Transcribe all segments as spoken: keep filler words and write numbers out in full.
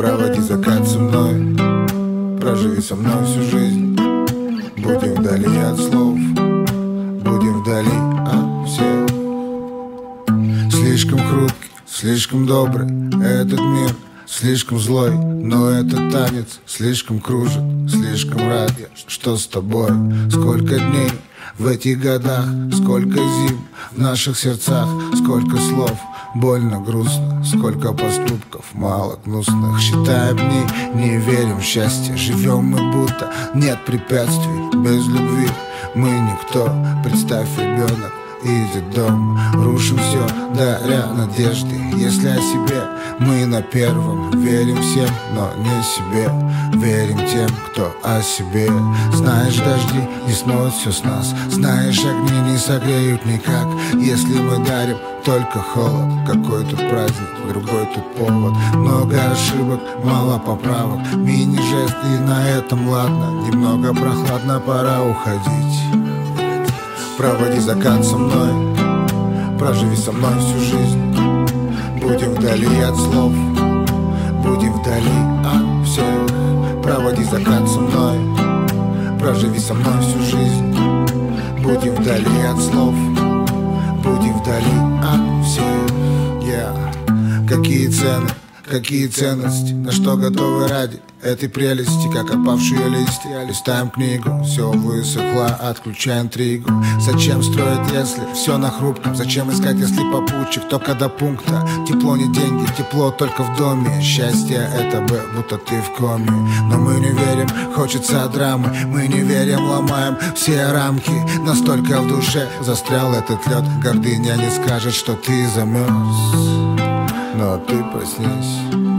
Проводи закат со мной, проживи со мной всю жизнь. Будем вдали от слов, будем вдали от всех. Слишком хрупкий, слишком добрый этот мир, слишком злой, но этот танец слишком кружит. Слишком рад я, что с тобой. Сколько дней в этих годах, сколько зим в наших сердцах, сколько слов, больно, грустно, сколько поступков, мало гнусных. Считаем дни, не верим в счастье, живем мы будто нет препятствий. Без любви мы никто, представь, ребенок идет дом. Рушим все, даря надежды. Если о себе мы на первом, верим всем, но не себе. Верим тем, кто о себе. Знаешь, дожди не смоют все с нас. Знаешь, огни не согреют никак, если мы дарим только холод. Какой тут праздник, другой тут повод. Много ошибок, мало поправок. Мини-жест и на этом ладно. Немного прохладно, пора уходить. Проводи закат со мной, проживи со мной всю жизнь. Будем вдали от слов, будем вдали от всех. Проводи закат со мной, проживи со мной всю жизнь. Будем вдали от слов, будем вдали от всех. Yeah. Какие цены, какие ценности, на что готовы ради этой прелести, как опавшие листья. Листаем книгу, все высохло, отключаем интригу. Зачем строить, если все на хрупком? Зачем искать, если попутчик только до пункта? Тепло не деньги, тепло только в доме. Счастье это бы, будто ты в коме. Но мы не верим, хочется драмы. Мы не верим, ломаем все рамки. Настолько в душе застрял этот лед. Гордыня не скажет, что ты замерз. Но ты проснись,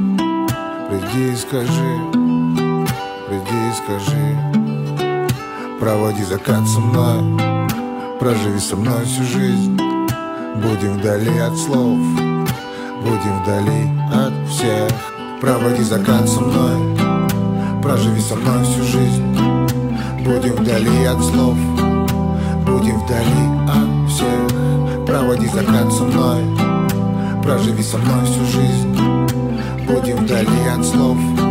приди и скажи, приди и скажи. Проводи закат со мной, проживи со мной всю жизнь. Будем вдали от слов, будем вдали от всех. Проводи закат со мной, проживи со мной всю жизнь. Будем вдали от слов, будем вдали от всех. Проводи закат со мной, проживи со мной всю жизнь. Будем вдали от слов,